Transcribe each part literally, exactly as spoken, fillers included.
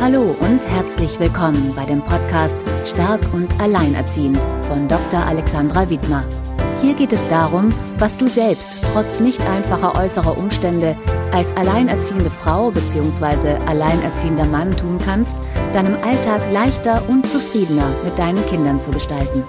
Hallo und herzlich willkommen bei dem Podcast Stark und Alleinerziehend von Doktor Alexandra Widmer. Hier geht es darum, was du selbst trotz nicht einfacher äußerer Umstände als alleinerziehende Frau bzw. alleinerziehender Mann tun kannst, deinem Alltag leichter und zufriedener mit deinen Kindern zu gestalten.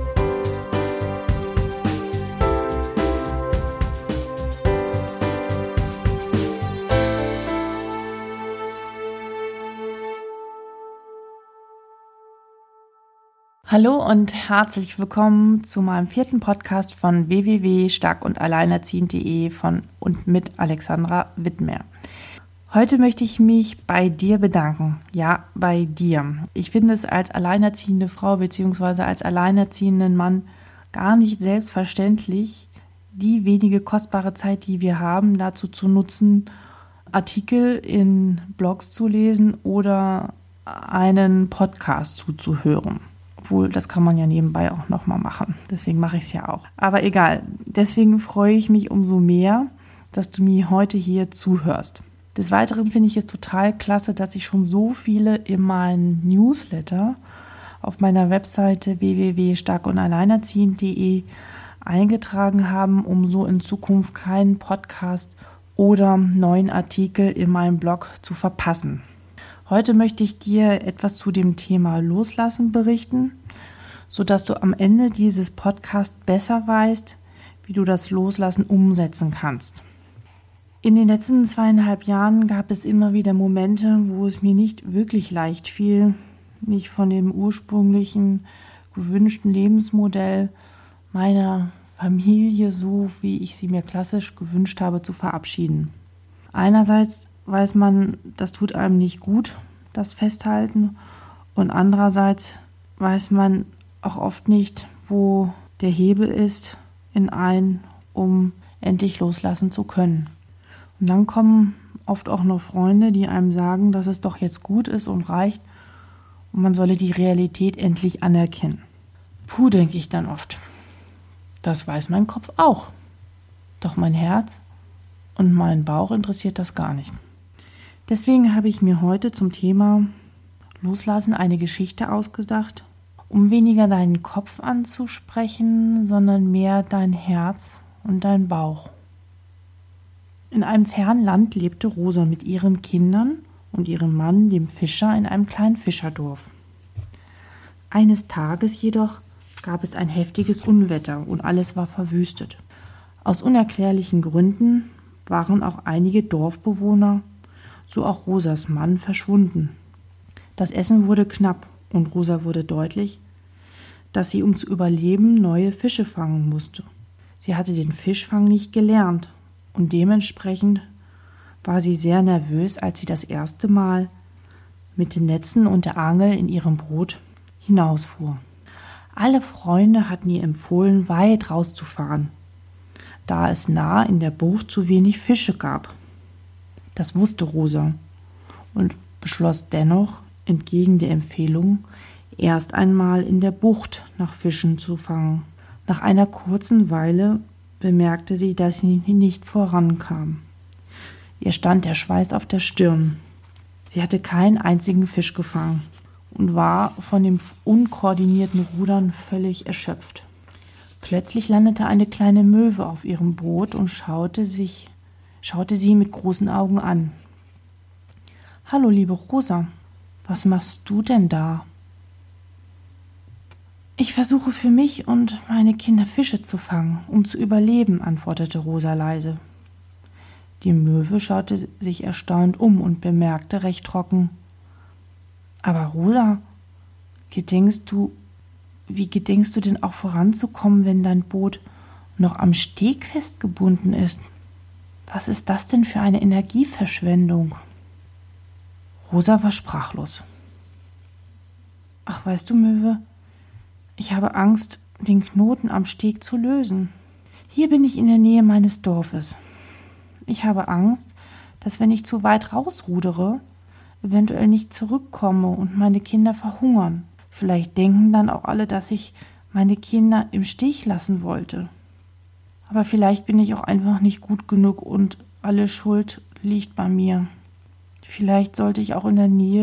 Hallo und herzlich willkommen zu meinem vierten Podcast von w w w punkt stark und alleinerziehend punkt de von und mit Alexandra Widmer. Heute möchte ich mich bei dir bedanken. Ja, bei dir. Ich finde es als alleinerziehende Frau bzw. als alleinerziehenden Mann gar nicht selbstverständlich, die wenige kostbare Zeit, die wir haben, dazu zu nutzen, Artikel in Blogs zu lesen oder einen Podcast zuzuhören. Obwohl, das kann man ja nebenbei auch nochmal machen. Deswegen mache ich es ja auch. Aber egal, deswegen freue ich mich umso mehr, dass du mir heute hier zuhörst. Des Weiteren finde ich es total klasse, dass sich schon so viele in meinen Newsletter auf meiner Webseite w w w punkt stark und alleinerziehend punkt de eingetragen haben, um so in Zukunft keinen Podcast oder neuen Artikel in meinem Blog zu verpassen. Heute möchte ich dir etwas zu dem Thema Loslassen berichten, sodass du am Ende dieses Podcasts besser weißt, wie du das Loslassen umsetzen kannst. In den letzten zweieinhalb Jahren gab es immer wieder Momente, wo es mir nicht wirklich leicht fiel, mich von dem ursprünglichen gewünschten Lebensmodell meiner Familie, so wie ich sie mir klassisch gewünscht habe, zu verabschieden. Einerseits weiß man, das tut einem nicht gut, das Festhalten. Und andererseits weiß man auch oft nicht, wo der Hebel ist in einem, um endlich loslassen zu können. Und dann kommen oft auch noch Freunde, die einem sagen, dass es doch jetzt gut ist und reicht und man solle die Realität endlich anerkennen. Puh, denke ich dann oft. Das weiß mein Kopf auch. Doch mein Herz und mein Bauch interessiert das gar nicht. Deswegen habe ich mir heute zum Thema Loslassen eine Geschichte ausgedacht, um weniger deinen Kopf anzusprechen, sondern mehr dein Herz und dein Bauch. In einem fernen Land lebte Rosa mit ihren Kindern und ihrem Mann, dem Fischer, in einem kleinen Fischerdorf. Eines Tages jedoch gab es ein heftiges Unwetter und alles war verwüstet. Aus unerklärlichen Gründen waren auch einige Dorfbewohner, so auch Rosas Mann, verschwunden. Das Essen wurde knapp und Rosa wurde deutlich, dass sie, um zu überleben, neue Fische fangen musste. Sie hatte den Fischfang nicht gelernt und dementsprechend war sie sehr nervös, als sie das erste Mal mit den Netzen und der Angel in ihrem Boot hinausfuhr. Alle Freunde hatten ihr empfohlen, weit rauszufahren, da es nah in der Bucht zu wenig Fische gab. Das wusste Rosa und beschloss dennoch, entgegen der Empfehlung, erst einmal in der Bucht nach Fischen zu fangen. Nach einer kurzen Weile bemerkte sie, dass sie nicht vorankam. Ihr stand der Schweiß auf der Stirn. Sie hatte keinen einzigen Fisch gefangen und war von dem unkoordinierten Rudern völlig erschöpft. Plötzlich landete eine kleine Möwe auf ihrem Boot und schaute sich schaute sie mit großen Augen an. »Hallo, liebe Rosa, was machst du denn da?« »Ich versuche für mich und meine Kinder Fische zu fangen, um zu überleben«, antwortete Rosa leise. Die Möwe schaute sich erstaunt um und bemerkte recht trocken: »Aber Rosa, gedenkst du, wie gedenkst du denn auch voranzukommen, wenn dein Boot noch am Steg festgebunden ist? Was ist das denn für eine Energieverschwendung?« Rosa war sprachlos. »Ach, weißt du, Möwe, ich habe Angst, den Knoten am Steg zu lösen. Hier bin ich in der Nähe meines Dorfes. Ich habe Angst, dass, wenn ich zu weit rausrudere, eventuell nicht zurückkomme und meine Kinder verhungern. Vielleicht denken dann auch alle, dass ich meine Kinder im Stich lassen wollte. Aber vielleicht bin ich auch einfach nicht gut genug und alle Schuld liegt bei mir. Vielleicht sollte ich auch in der Nähe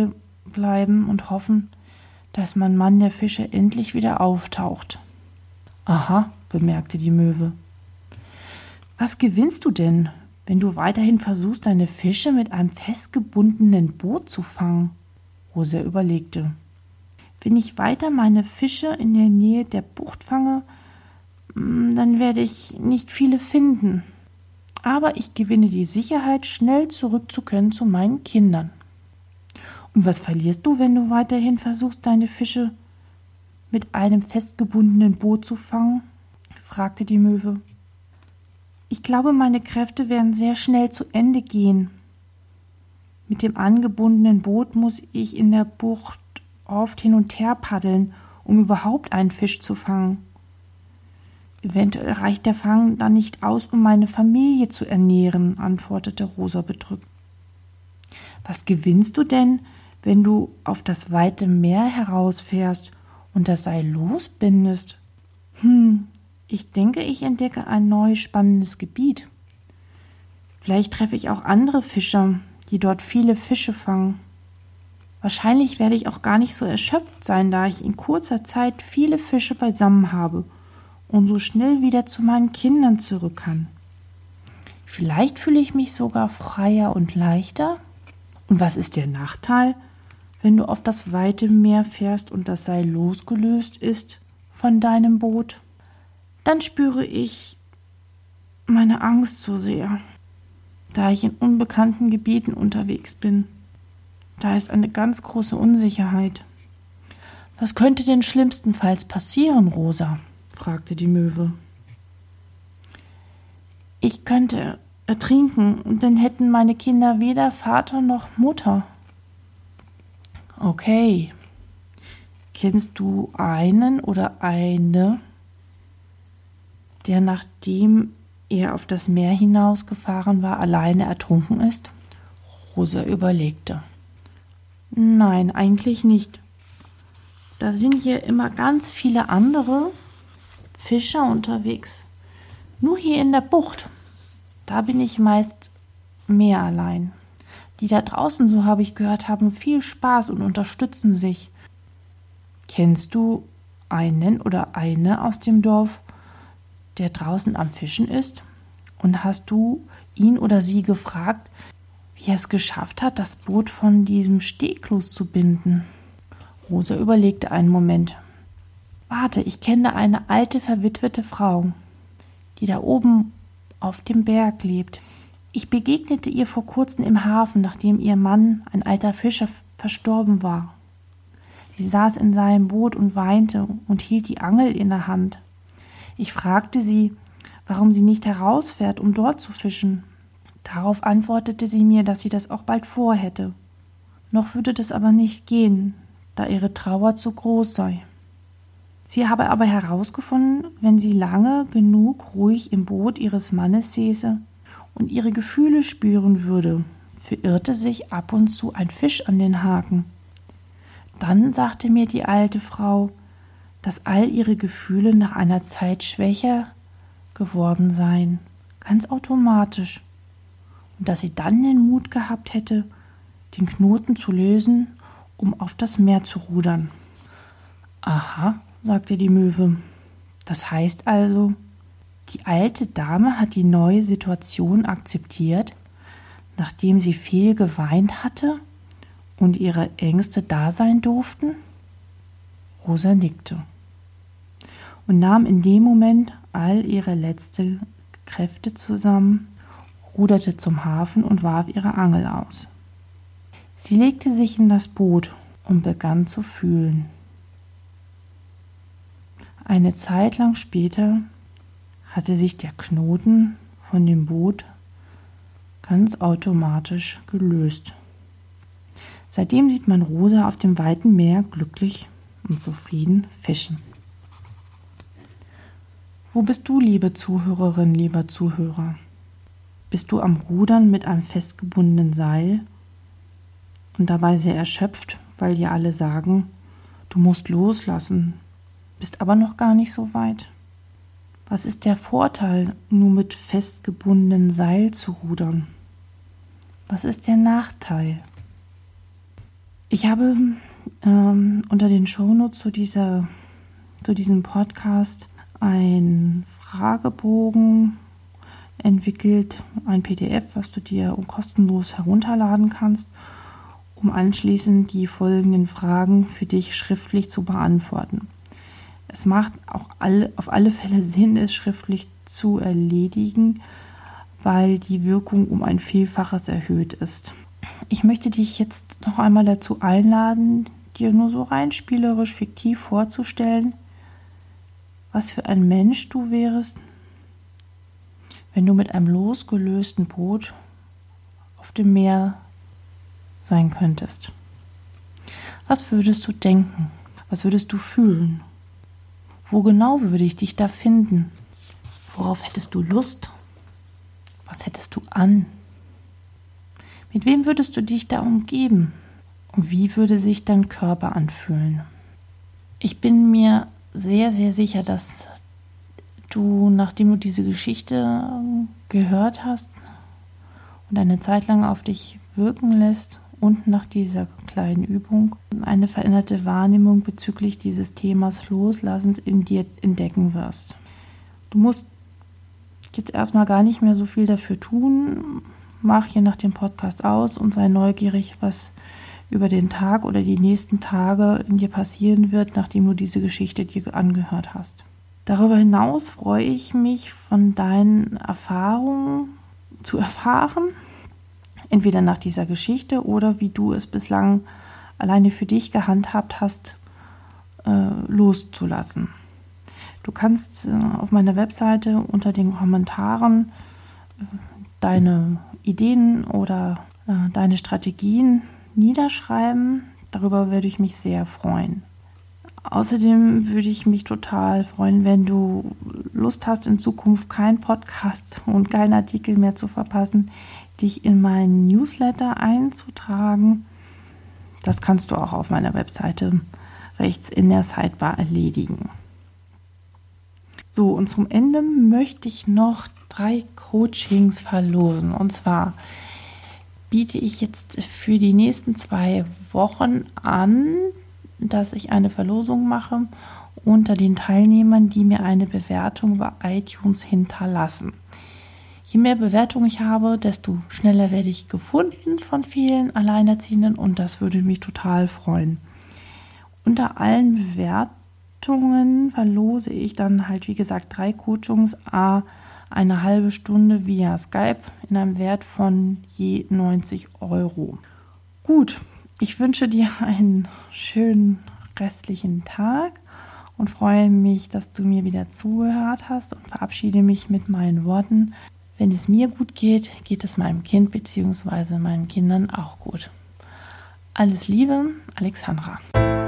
bleiben und hoffen, dass mein Mann der Fische endlich wieder auftaucht. Aha, bemerkte die Möwe. Was gewinnst du denn, wenn du weiterhin versuchst, deine Fische mit einem festgebundenen Boot zu fangen? Rosa überlegte. Wenn ich weiter meine Fische in der Nähe der Bucht fange, dann werde ich nicht viele finden. Aber ich gewinne die Sicherheit, schnell zurück zu können zu meinen Kindern. Und was verlierst du, wenn du weiterhin versuchst, deine Fische mit einem festgebundenen Boot zu fangen? Fragte die Möwe. Ich glaube, meine Kräfte werden sehr schnell zu Ende gehen. Mit dem angebundenen Boot muss ich in der Bucht oft hin und her paddeln, um überhaupt einen Fisch zu fangen. Eventuell reicht der Fang dann nicht aus, um meine Familie zu ernähren, antwortete Rosa bedrückt. Was gewinnst du denn, wenn du auf das weite Meer herausfährst und das Seil losbindest? Hm, ich denke, ich entdecke ein neues spannendes Gebiet. Vielleicht treffe ich auch andere Fischer, die dort viele Fische fangen. Wahrscheinlich werde ich auch gar nicht so erschöpft sein, da ich in kurzer Zeit viele Fische beisammen habe und so schnell wieder zu meinen Kindern zurück kann. Vielleicht fühle ich mich sogar freier und leichter. Und was ist der Nachteil, wenn du auf das weite Meer fährst und das Seil losgelöst ist von deinem Boot? Dann spüre ich meine Angst so sehr, da ich in unbekannten Gebieten unterwegs bin. Da ist eine ganz große Unsicherheit. Was könnte denn schlimmstenfalls passieren, Rosa? Fragte die Möwe. Ich könnte ertrinken und dann hätten meine Kinder weder Vater noch Mutter. Okay. Kennst du einen oder eine, der nachdem er auf das Meer hinausgefahren war, alleine ertrunken ist? Rosa überlegte. Nein, eigentlich nicht. Da sind hier immer ganz viele andere Fischer unterwegs. Nur hier in der Bucht, da bin ich meist mehr allein. Die da draußen, so habe ich gehört, haben viel Spaß und unterstützen sich. Kennst du einen oder eine aus dem Dorf, der draußen am Fischen ist? Und hast du ihn oder sie gefragt, wie er es geschafft hat, das Boot von diesem Steg loszubinden? Rosa überlegte einen Moment. Warte, ich kenne eine alte, verwitwete Frau, die da oben auf dem Berg lebt. Ich begegnete ihr vor kurzem im Hafen, nachdem ihr Mann, ein alter Fischer, verstorben war. Sie saß in seinem Boot und weinte und hielt die Angel in der Hand. Ich fragte sie, warum sie nicht herausfährt, um dort zu fischen. Darauf antwortete sie mir, dass sie das auch bald vorhätte. Noch würde das aber nicht gehen, da ihre Trauer zu groß sei. Sie habe aber herausgefunden, wenn sie lange genug ruhig im Boot ihres Mannes säße und ihre Gefühle spüren würde, verirrte sich ab und zu ein Fisch an den Haken. Dann sagte mir die alte Frau, dass all ihre Gefühle nach einer Zeit schwächer geworden seien, ganz automatisch, und dass sie dann den Mut gehabt hätte, den Knoten zu lösen, um auf das Meer zu rudern. Aha, sagte die Möwe. Das heißt also, die alte Dame hat die neue Situation akzeptiert, nachdem sie viel geweint hatte und ihre Ängste da sein durften? Rosa nickte und nahm in dem Moment all ihre letzten Kräfte zusammen, ruderte zum Hafen und warf ihre Angel aus. Sie legte sich in das Boot und begann zu fühlen. Eine Zeit lang später hatte sich der Knoten von dem Boot ganz automatisch gelöst. Seitdem sieht man Rosa auf dem weiten Meer glücklich und zufrieden fischen. Wo bist du, liebe Zuhörerin, lieber Zuhörer? Bist du am Rudern mit einem festgebundenen Seil und dabei sehr erschöpft, weil dir alle sagen, du musst loslassen, bist aber noch gar nicht so weit? Was ist der Vorteil, nur mit festgebundenem Seil zu rudern? Was ist der Nachteil? Ich habe ähm, unter den Shownotes zu, dieser, zu diesem Podcast einen Fragebogen entwickelt, ein P D F, was du dir kostenlos herunterladen kannst, um anschließend die folgenden Fragen für dich schriftlich zu beantworten. Es macht auch alle, auf alle Fälle Sinn, es schriftlich zu erledigen, weil die Wirkung um ein Vielfaches erhöht ist. Ich möchte dich jetzt noch einmal dazu einladen, dir nur so rein spielerisch fiktiv vorzustellen, was für ein Mensch du wärst, wenn du mit einem losgelösten Boot auf dem Meer sein könntest. Was würdest du denken? Was würdest du fühlen? Wo genau würde ich dich da finden? Worauf hättest du Lust? Was hättest du an? Mit wem würdest du dich da umgeben? Und wie würde sich dein Körper anfühlen? Ich bin mir sehr, sehr sicher, dass du, nachdem du diese Geschichte gehört hast und eine Zeit lang auf dich wirken lässt und nach dieser kleinen Übung eine veränderte Wahrnehmung bezüglich dieses Themas Loslassens in dir entdecken wirst. Du musst jetzt erstmal gar nicht mehr so viel dafür tun. Mach hier nach dem Podcast aus und sei neugierig, was über den Tag oder die nächsten Tage in dir passieren wird, nachdem du diese Geschichte dir angehört hast. Darüber hinaus freue ich mich, von deinen Erfahrungen zu erfahren, entweder nach dieser Geschichte oder wie du es bislang alleine für dich gehandhabt hast, äh, loszulassen. Du kannst äh, auf meiner Webseite unter den Kommentaren äh, deine Ideen oder äh, deine Strategien niederschreiben. Darüber würde ich mich sehr freuen. Außerdem würde ich mich total freuen, wenn du Lust hast, in Zukunft keinen Podcast und keinen Artikel mehr zu verpassen, dich in meinen Newsletter einzutragen. Das kannst du auch auf meiner Webseite rechts in der Sidebar erledigen. So, und zum Ende möchte ich noch drei Coachings verlosen. Und zwar biete ich jetzt für die nächsten zwei Wochen an, dass ich eine Verlosung mache unter den Teilnehmern, die mir eine Bewertung bei iTunes hinterlassen. Je mehr Bewertungen ich habe, desto schneller werde ich gefunden von vielen Alleinerziehenden und das würde mich total freuen. Unter allen Bewertungen verlose ich dann halt, wie gesagt, drei Coachings, a eine halbe Stunde via Skype in einem Wert von je neunzig Euro. Gut, ich wünsche dir einen schönen restlichen Tag und freue mich, dass du mir wieder zugehört hast und verabschiede mich mit meinen Worten. Wenn es mir gut geht, geht es meinem Kind bzw. meinen Kindern auch gut. Alles Liebe, Alexandra.